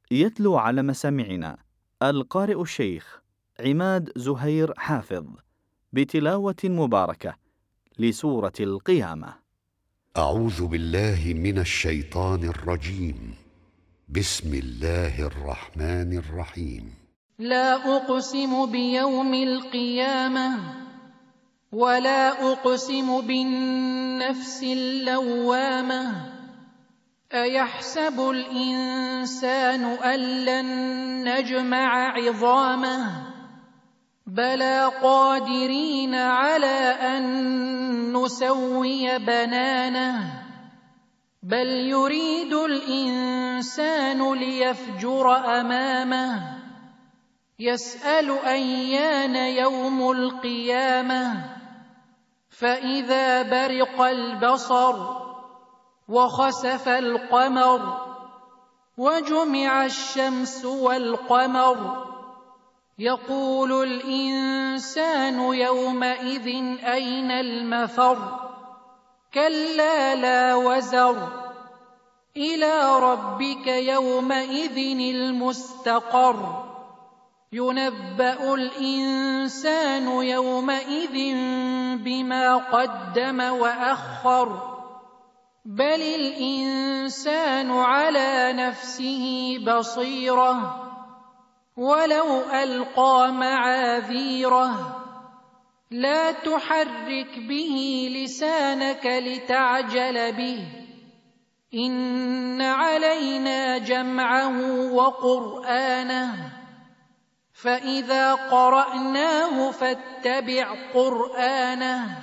يتلو على مسامعنا القارئ الشيخ عماد زهير حافظ بتلاوة مباركة لسورة القيامة. أعوذ بالله من الشيطان الرجيم. بسم الله الرحمن الرحيم. لا أقسم بيوم القيامة ولا أقسم بالنفس اللوامة. أيحسب الإنسان أن لن نجمع عظامه بلى قادرين على أن نسوي بنانه بل يريد الإنسان ليفجر أمامه يسأل أيان يوم القيامة فإذا برق البصر وخسف القمر وجمع الشمس والقمر يقول الإنسان يومئذ أين المفر كلا لا وزر إلى ربك يومئذ المستقر ينبأ الإنسان يومئذ بما قدم وأخر بل الإنسان على نفسه بصيرة ولو ألقى معاذيره لا تحرك به لسانك لتعجل به إن علينا جمعه وقرآنه فإذا قرأناه فاتبع قرآنه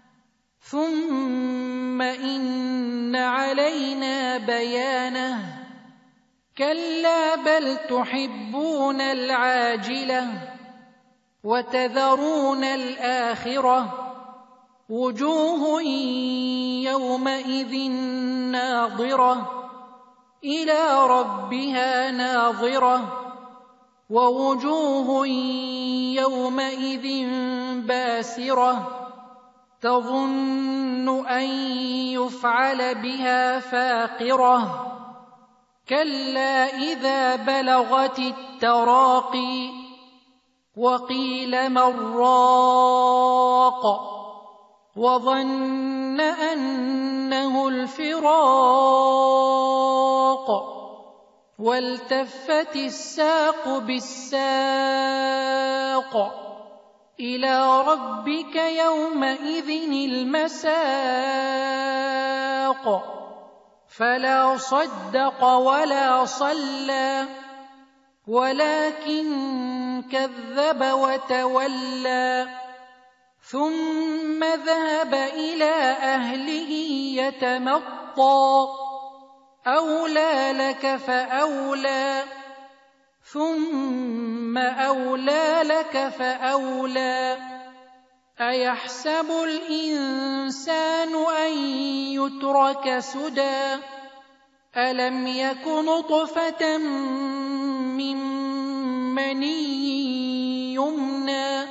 ثم إن علينا بيانه كلا بل تحبون العاجلة وتذرون الآخرة وجوه يومئذ ناظرة إلى ربها ناظرة ووجوه يومئذ باسرة تظن أن يفعل بها فاقرة كلا إذا بلغت التراقي وقيل من راق وظن أنه الفراق والتفت الساق بالساق إلى ربك يومئذ المساق فلا صدق ولا صلى ولكن كذب وتولى ثم ذهب إلى أهله يتمطى أولى لك فأولى ثم أولى لك فأولى أيحسب الإنسان أن يترك سدى ألم يك نطفة من مني يمنى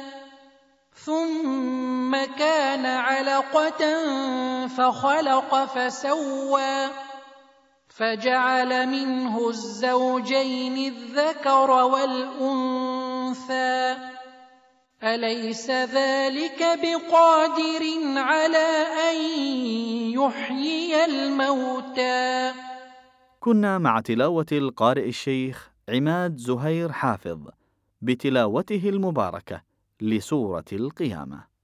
ثم كان علقة فخلق فسوى فجعل منه الزوجين الذكر والأنثى أليس ذلك بقادر على أن يحيي الموتى. كنا مع تلاوة القارئ الشيخ عماد زهير حافظ بتلاوته المباركة لسورة القيامة.